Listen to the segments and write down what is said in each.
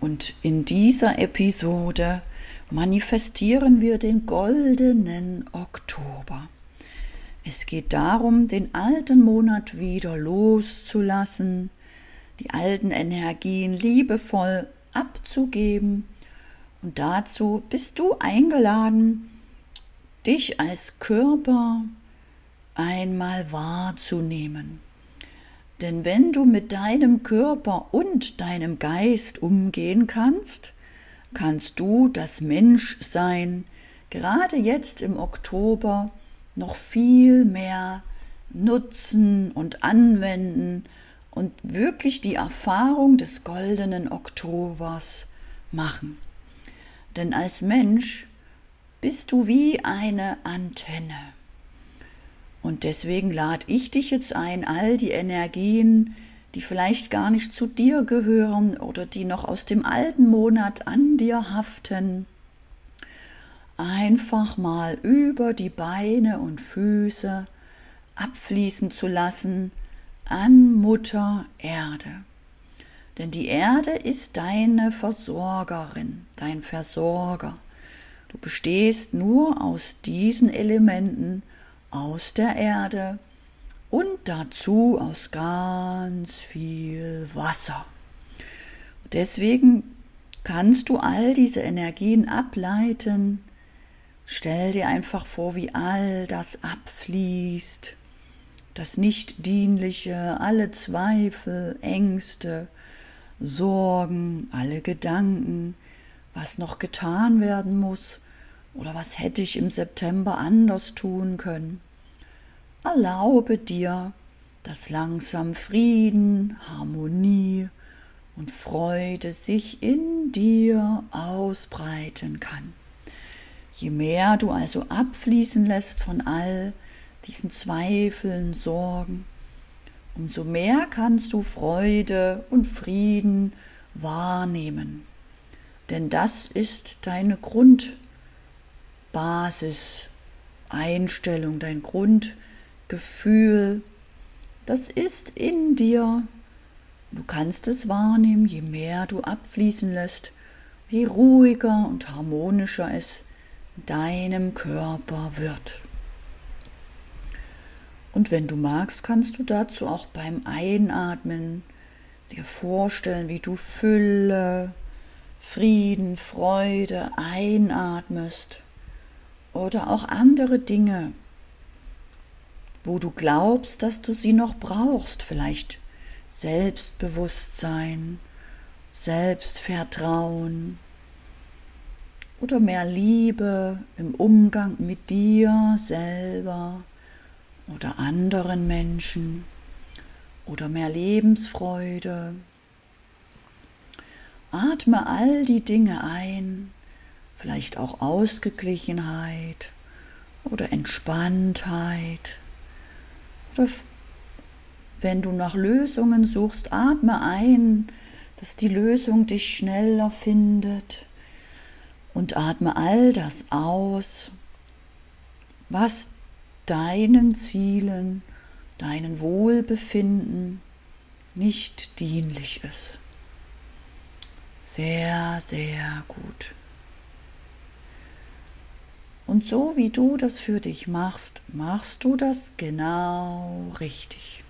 Und in dieser Episode manifestieren wir den goldenen Oktober. Es geht darum, den alten Monat wieder loszulassen, die alten Energien liebevoll abzugeben. Und dazu bist du eingeladen, dich als Körper einmal wahrzunehmen. Denn wenn du mit deinem Körper und deinem Geist umgehen kannst, kannst du das Menschsein gerade jetzt im Oktober noch viel mehr nutzen und anwenden und wirklich die Erfahrung des goldenen Oktobers machen. Denn als Mensch bist du wie eine Antenne. Und deswegen lade ich dich jetzt ein, all die Energien, die vielleicht gar nicht zu dir gehören oder die noch aus dem alten Monat an dir haften, einfach mal über die Beine und Füße abfließen zu lassen an Mutter Erde. Denn die Erde ist deine Versorgerin, dein Versorger. Du bestehst nur aus diesen Elementen, aus der Erde und dazu aus ganz viel Wasser. Deswegen kannst du all diese Energien ableiten. Stell dir einfach vor, wie all das abfließt, das Nichtdienliche, alle Zweifel, Ängste, Sorgen, alle Gedanken, was noch getan werden muss oder was hätte ich im September anders tun können. Erlaube dir, dass langsam Frieden, Harmonie und Freude sich in dir ausbreiten kann. Je mehr du also abfließen lässt von all diesen Zweifeln, Sorgen, umso mehr kannst du Freude und Frieden wahrnehmen. Denn das ist deine Grundbasiseinstellung, dein Grundgefühl. Das ist in dir. Du kannst es wahrnehmen, je mehr du abfließen lässt, je ruhiger und harmonischer es in deinem Körper wird. Und wenn du magst, kannst du dazu auch beim Einatmen dir vorstellen, wie du Fülle, Frieden, Freude einatmest oder auch andere Dinge, wo du glaubst, dass du sie noch brauchst, vielleicht Selbstbewusstsein, Selbstvertrauen oder mehr Liebe im Umgang mit dir selber oder anderen Menschen oder mehr Lebensfreude. Atme all die Dinge ein, vielleicht auch Ausgeglichenheit oder Entspanntheit. Oder wenn du nach Lösungen suchst, atme ein, dass die Lösung dich schneller findet. Und atme all das aus, was deinen Zielen, deinen Wohlbefinden nicht dienlich ist. Sehr, sehr gut. Und so wie du das für dich machst, machst du das genau richtig.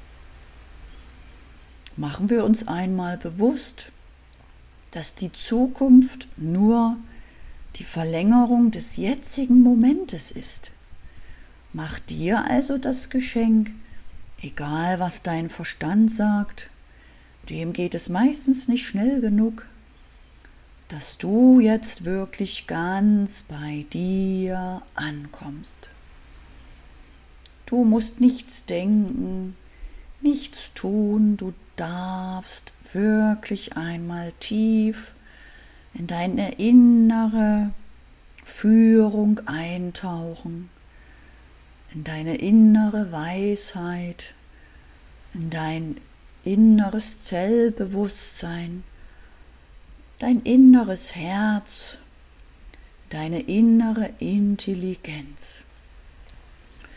Machen wir uns einmal bewusst, dass die Zukunft nur die Verlängerung des jetzigen Momentes ist. Mach dir also das Geschenk, egal was dein Verstand sagt, dem geht es meistens nicht schnell genug, dass du jetzt wirklich ganz bei dir ankommst. Du musst nichts denken, nichts tun, du darfst wirklich einmal tief in deine innere Führung eintauchen, in deine innere Weisheit, in dein inneres Zellbewusstsein, dein inneres Herz, deine innere Intelligenz.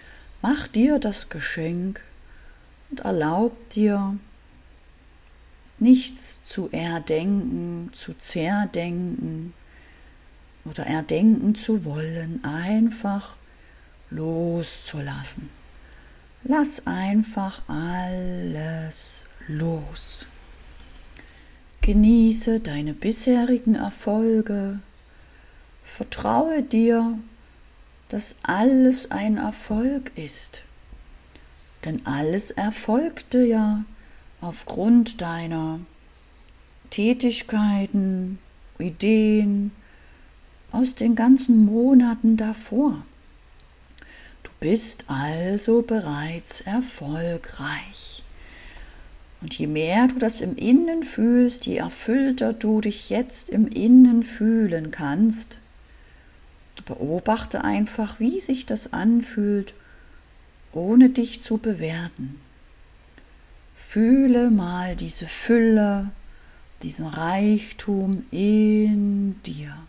Mach dir das Geschenk und erlaub dir, nichts zu erdenken, zu zerdenken oder erdenken zu wollen, einfach loszulassen. Lass einfach alles los. Genieße deine bisherigen Erfolge. Vertraue dir, dass alles ein Erfolg ist. Denn alles erfolgte ja aufgrund deiner Tätigkeiten, Ideen aus den ganzen Monaten davor. Du bist also bereits erfolgreich. Und je mehr du das im Innen fühlst, je erfüllter du dich jetzt im Innen fühlen kannst, beobachte einfach, wie sich das anfühlt, ohne dich zu bewerten. Fühle mal diese Fülle, diesen Reichtum in dir.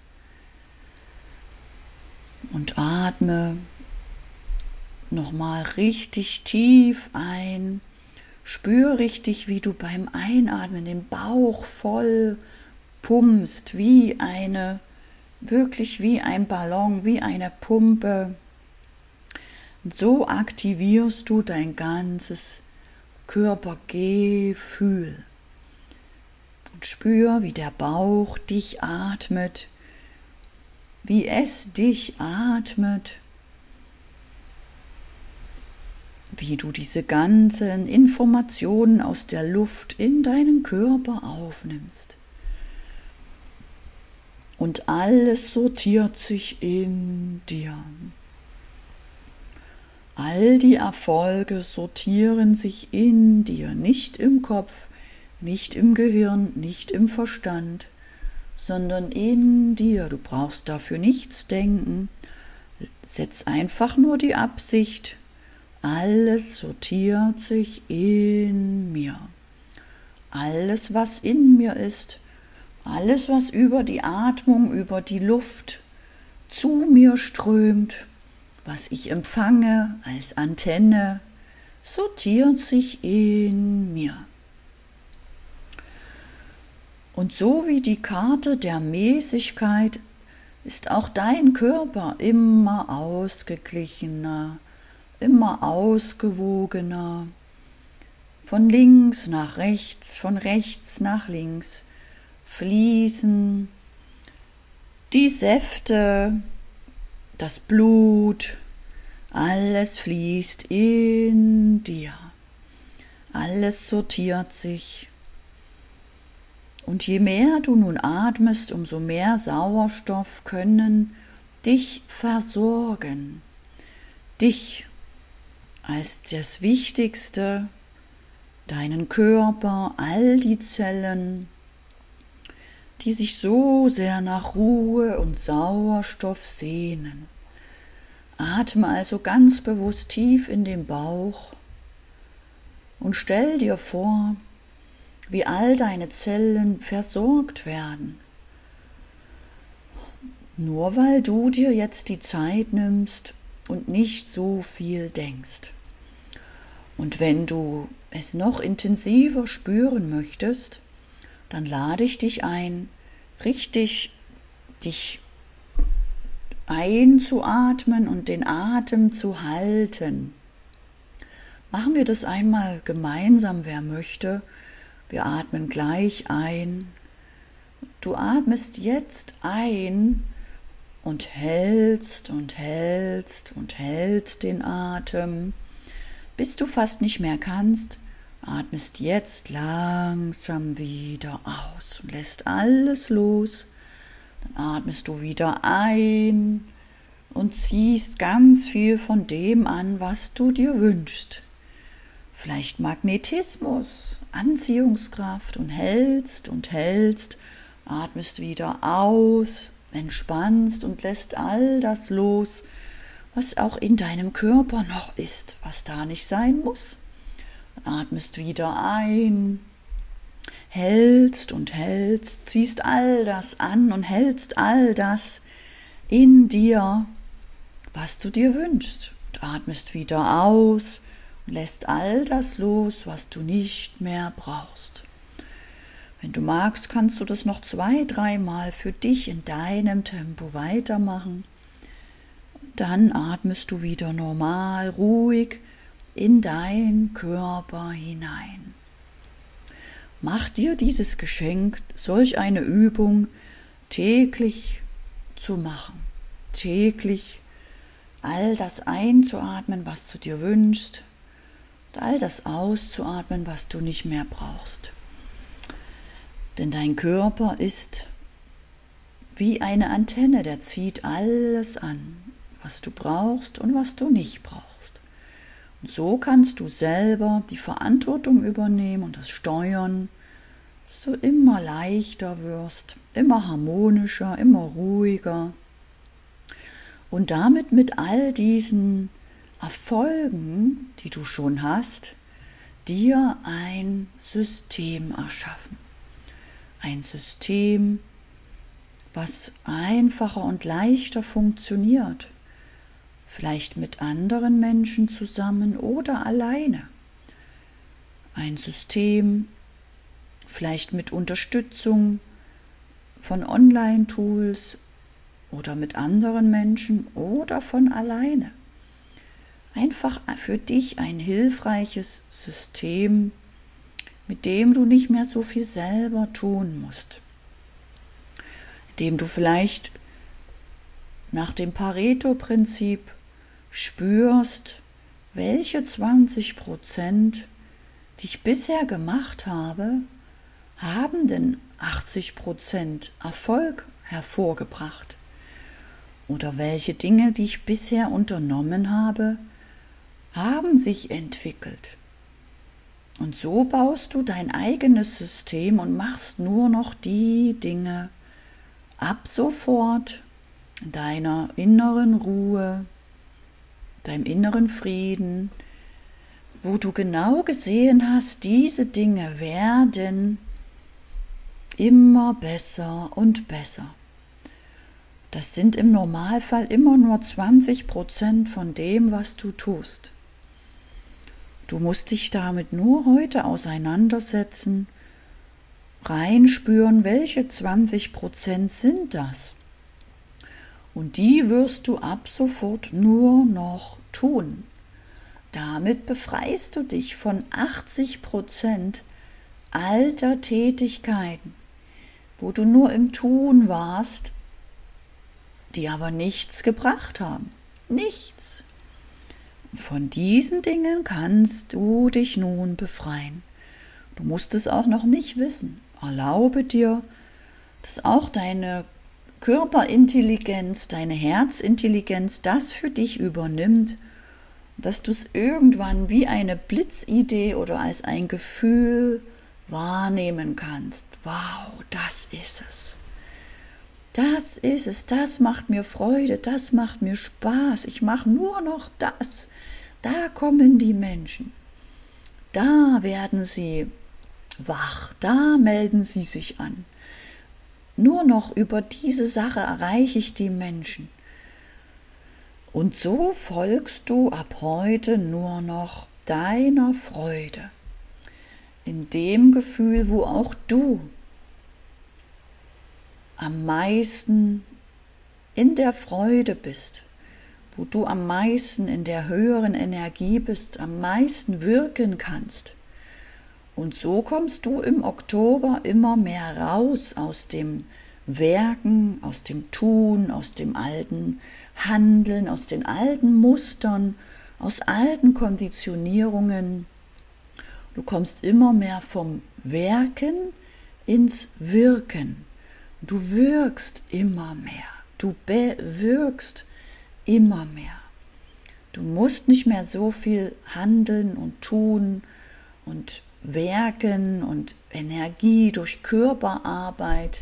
Und atme nochmal richtig tief ein. Spür richtig, wie du beim Einatmen den Bauch voll pumpst, wirklich wie ein Ballon, wie eine Pumpe. Und so aktivierst du dein ganzes Körpergefühl. Und spür, wie der Bauch dich atmet, wie es dich atmet, wie du diese ganzen Informationen aus der Luft in deinen Körper aufnimmst. Und alles sortiert sich in dir. All die Erfolge sortieren sich in dir, nicht im Kopf, nicht im Gehirn, nicht im Verstand, sondern in dir. Du brauchst dafür nichts denken. Setz einfach nur die Absicht. Alles sortiert sich in mir. Alles, was in mir ist, alles, was über die Atmung, über die Luft zu mir strömt, was ich empfange als Antenne, sortiert sich in mir. Und so wie die Karte der Mäßigkeit ist auch dein Körper immer ausgeglichener, immer ausgewogener, von links nach rechts, von rechts nach links fließen die Säfte, das Blut, alles fließt in dir, alles sortiert sich. Und je mehr du nun atmest, umso mehr Sauerstoff können dich versorgen, dich als das Wichtigste, deinen Körper, all die Zellen, die sich so sehr nach Ruhe und Sauerstoff sehnen. Atme also ganz bewusst tief in den Bauch und stell dir vor, wie all deine Zellen versorgt werden. Nur weil du dir jetzt die Zeit nimmst und nicht so viel denkst. Und wenn du es noch intensiver spüren möchtest, dann lade ich dich ein, richtig dich einzuatmen und den Atem zu halten. Machen wir das einmal gemeinsam, wer möchte. Wir atmen gleich ein. Du atmest jetzt ein und hältst und hältst und hältst den Atem, bis du fast nicht mehr kannst. Atmest jetzt langsam wieder aus und lässt alles los. Dann atmest du wieder ein und ziehst ganz viel von dem an, was du dir wünschst. Vielleicht Magnetismus, Anziehungskraft und hältst, atmest wieder aus, entspannst und lässt all das los, was auch in deinem Körper noch ist, was da nicht sein muss. Atmest wieder ein, hältst und hältst, ziehst all das an und hältst all das in dir, was du dir wünschst. Und atmest wieder aus und lässt all das los, was du nicht mehr brauchst. Wenn du magst, kannst du das noch 2-3 Mal für dich in deinem Tempo weitermachen. Dann atmest du wieder normal, ruhig in deinen Körper hinein. Mach dir dieses Geschenk, solch eine Übung täglich zu machen. Täglich all das einzuatmen, was du dir wünschst, und all das auszuatmen, was du nicht mehr brauchst. Denn dein Körper ist wie eine Antenne, der zieht alles an, was du brauchst und was du nicht brauchst. Und so kannst du selber die Verantwortung übernehmen und das steuern, dass du immer leichter wirst, immer harmonischer, immer ruhiger. Und damit mit all diesen Erfolgen, die du schon hast, dir ein System erschaffen. Ein System, was einfacher und leichter funktioniert. Vielleicht mit anderen Menschen zusammen oder alleine. Ein System, vielleicht mit Unterstützung von Online-Tools oder mit anderen Menschen oder von alleine. Einfach für dich ein hilfreiches System, mit dem du nicht mehr so viel selber tun musst. Mit dem du vielleicht nach dem Pareto-Prinzip spürst, welche 20%, die ich bisher gemacht habe, haben denn 80% Erfolg hervorgebracht? Oder welche Dinge, die ich bisher unternommen habe, haben sich entwickelt? Und so baust du dein eigenes System und machst nur noch die Dinge ab sofort in deiner inneren Ruhe, deinem inneren Frieden, wo du genau gesehen hast, diese Dinge werden immer besser und besser. Das sind im Normalfall immer nur 20% von dem, was du tust. Du musst dich damit nur heute auseinandersetzen, reinspüren, welche 20% sind das. Und die wirst du ab sofort nur noch tun. Damit befreist du dich von 80% alter Tätigkeiten, wo du nur im Tun warst, die aber nichts gebracht haben. Nichts. Von diesen Dingen kannst du dich nun befreien. Du musst es auch noch nicht wissen. Erlaube dir, dass auch deine Körperintelligenz, deine Herzintelligenz das für dich übernimmt, dass du es irgendwann wie eine Blitzidee oder als ein Gefühl wahrnehmen kannst. Wow, das ist es. Das ist es, das macht mir Freude, das macht mir Spaß. Ich mache nur noch das. Da kommen die Menschen. Da werden sie wach, da melden sie sich an. Nur noch über diese Sache erreiche ich die Menschen. Und so folgst du ab heute nur noch deiner Freude. In dem Gefühl, wo auch du am meisten in der Freude bist, wo du am meisten in der höheren Energie bist, am meisten wirken kannst. Und so kommst du im Oktober immer mehr raus aus dem Werken, aus dem Tun, aus dem alten Handeln, aus den alten Mustern, aus alten Konditionierungen. Du kommst immer mehr vom Werken ins Wirken. Du wirkst immer mehr, du bewirkst immer mehr. Du musst nicht mehr so viel handeln und tun und werken und Energie durch Körperarbeit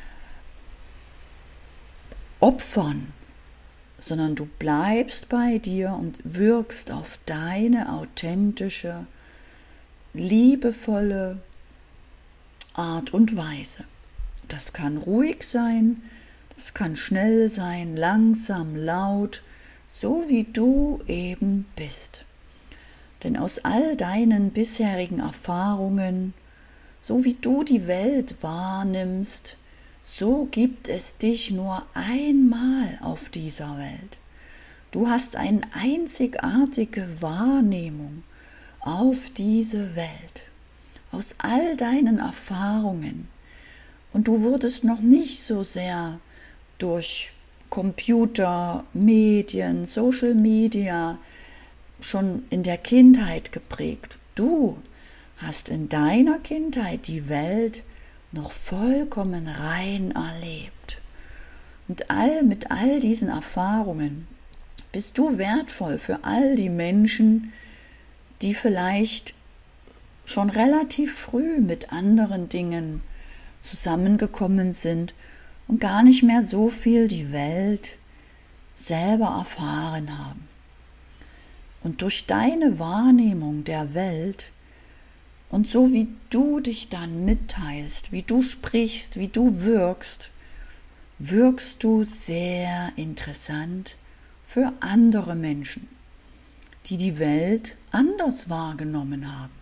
opfern, sondern du bleibst bei dir und wirkst auf deine authentische, liebevolle Art und Weise. Das kann ruhig sein, das kann schnell sein, langsam, laut, so wie du eben bist. Denn aus all deinen bisherigen Erfahrungen So wie du die Welt wahrnimmst, so gibt es dich nur einmal auf dieser Welt. Du hast eine einzigartige Wahrnehmung auf diese Welt, aus all deinen Erfahrungen. Und du wurdest noch nicht so sehr durch Computer, Medien, Social Media schon in der Kindheit geprägt. Du hast in deiner Kindheit die Welt noch vollkommen rein erlebt. Und mit all diesen Erfahrungen bist du wertvoll für all die Menschen, die vielleicht schon relativ früh mit anderen Dingen zusammengekommen sind und gar nicht mehr so viel die Welt selber erfahren haben. Und durch deine Wahrnehmung der Welt und so wie du dich dann mitteilst, wie du sprichst, wie du wirkst, wirkst du sehr interessant für andere Menschen, die die Welt anders wahrgenommen haben.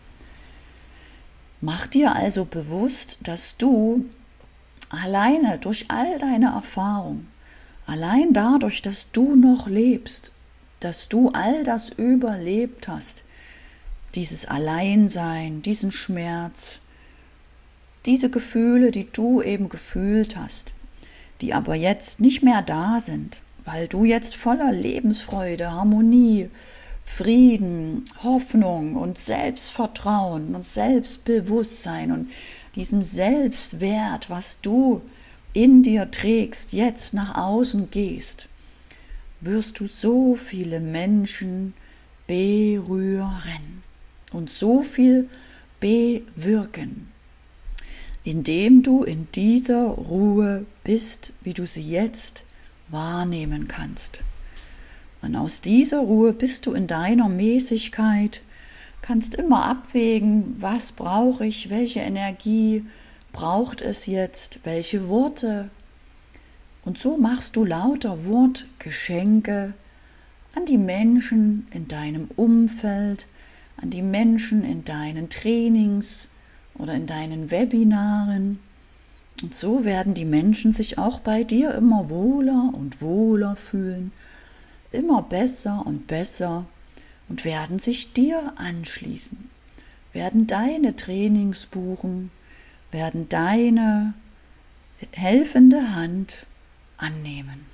Mach dir also bewusst, dass du alleine durch all deine Erfahrung, allein dadurch, dass du noch lebst, dass du all das überlebt hast, dieses Alleinsein, diesen Schmerz, diese Gefühle, die du eben gefühlt hast, die aber jetzt nicht mehr da sind, weil du jetzt voller Lebensfreude, Harmonie, Frieden, Hoffnung und Selbstvertrauen und Selbstbewusstsein und diesem Selbstwert, was du in dir trägst, jetzt nach außen gehst, wirst du so viele Menschen berühren und so viel bewirken, indem du in dieser Ruhe bist, wie du sie jetzt wahrnehmen kannst. Und aus dieser Ruhe bist du in deiner Mäßigkeit, kannst immer abwägen, was brauche ich, welche Energie braucht es jetzt, welche Worte. Und so machst du lauter Wortgeschenke an die Menschen in deinem Umfeld, an die Menschen in deinen Trainings oder in deinen Webinaren. Und so werden die Menschen sich auch bei dir immer wohler und wohler fühlen, immer besser und besser und werden sich dir anschließen, werden deine Trainings buchen, werden deine helfende Hand annehmen.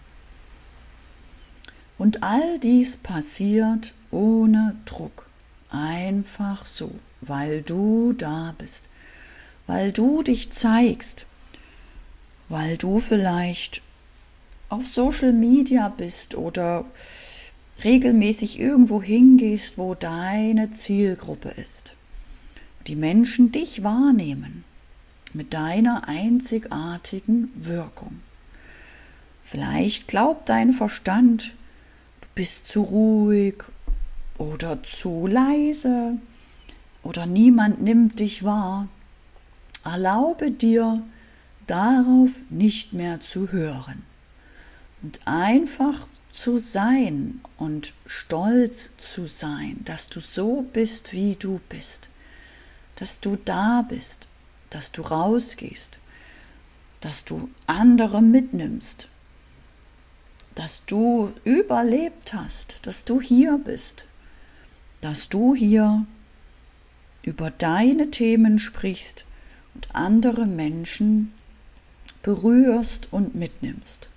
Und all dies passiert ohne Druck, einfach so, weil du da bist, weil du dich zeigst, weil du vielleicht auf Social Media bist oder regelmäßig irgendwo hingehst, wo deine Zielgruppe ist. Die Menschen dich wahrnehmen mit deiner einzigartigen Wirkung. Vielleicht glaubt dein Verstand, du bist zu ruhig oder zu leise oder niemand nimmt dich wahr. Erlaube dir, darauf nicht mehr zu hören und einfach zu sein und stolz zu sein, dass du so bist, wie du bist, dass du da bist, dass du rausgehst, dass du andere mitnimmst, dass du überlebt hast, dass du hier bist, dass du hier über deine Themen sprichst und andere Menschen berührst und mitnimmst.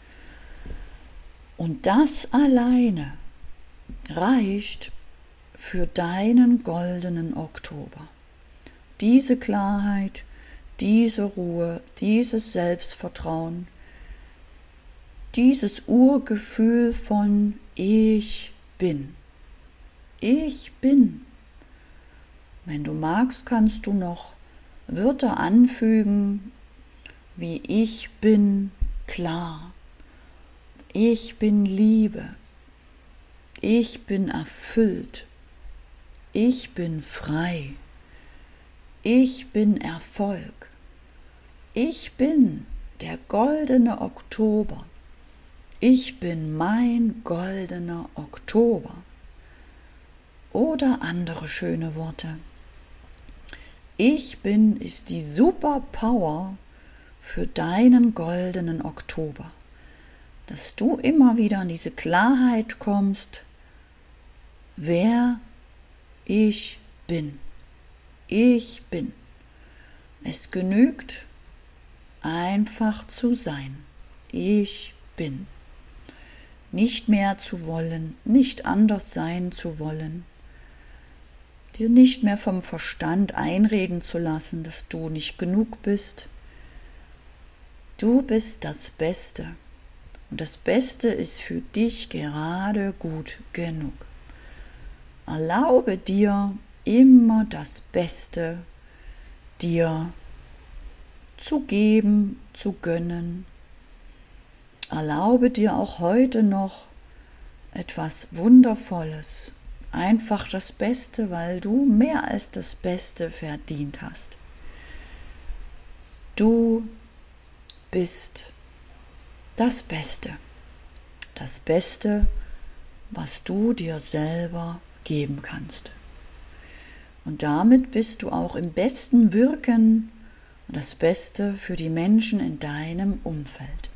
Und das alleine reicht für deinen goldenen Oktober. Diese Klarheit, diese Ruhe, dieses Selbstvertrauen, dieses Urgefühl von Ich bin. Ich bin. Wenn du magst, kannst du noch Wörter anfügen, wie ich bin klar, ich bin Liebe, ich bin erfüllt, ich bin frei, ich bin Erfolg, ich bin der goldene Oktober, ich bin mein goldener Oktober. Oder andere schöne Worte. Ich bin ist die Superpower für deinen goldenen Oktober. Dass du immer wieder in diese Klarheit kommst, wer ich bin. Ich bin. Es genügt, einfach zu sein. Ich bin. Nicht mehr zu wollen, nicht anders sein zu wollen, dir nicht mehr vom Verstand einreden zu lassen, dass du nicht genug bist. Du bist das Beste und das Beste ist für dich gerade gut genug. Erlaube dir immer das Beste dir zu geben, zu gönnen. Erlaube dir auch heute noch etwas Wundervolles, einfach das Beste, weil du mehr als das Beste verdient hast. Du bist das Beste, was du dir selber geben kannst. Und damit bist du auch im besten Wirken und das Beste für die Menschen in deinem Umfeld.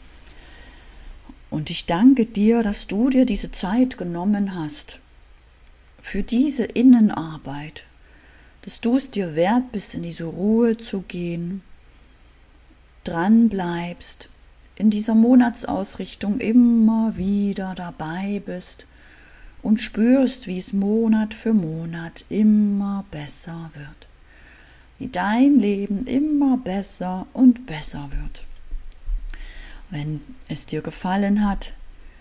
Und ich danke dir, dass du dir diese Zeit genommen hast für diese Innenarbeit, dass du es dir wert bist, in diese Ruhe zu gehen, dran bleibst, in dieser Monatsausrichtung immer wieder dabei bist und spürst, wie es Monat für Monat immer besser wird, wie dein Leben immer besser und besser wird. Wenn es dir gefallen hat,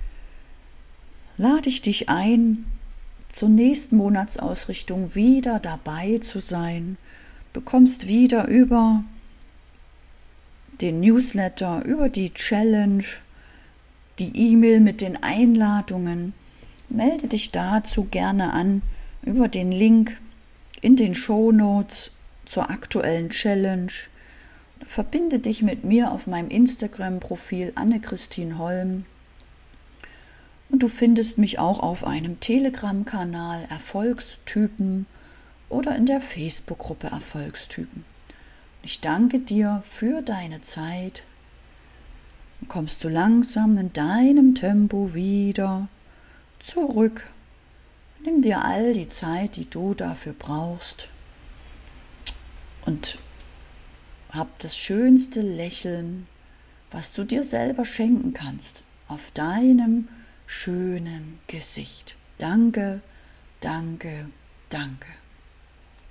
lade ich dich ein, zur nächsten Monatsausrichtung wieder dabei zu sein. Du bekommst wieder über den Newsletter, über die Challenge, die E-Mail mit den Einladungen. Melde dich dazu gerne an über den Link in den Shownotes zur aktuellen Challenge. Verbinde dich mit mir auf meinem Instagram-Profil Anne-Christine Holm und du findest mich auch auf einem Telegram-Kanal Erfolgstypen oder in der Facebook-Gruppe Erfolgstypen. Ich danke dir für deine Zeit. Dann kommst du langsam in deinem Tempo wieder zurück. Nimm dir all die Zeit, die du dafür brauchst und hab das schönste Lächeln, was du dir selber schenken kannst, auf deinem schönen Gesicht. Danke, danke, danke.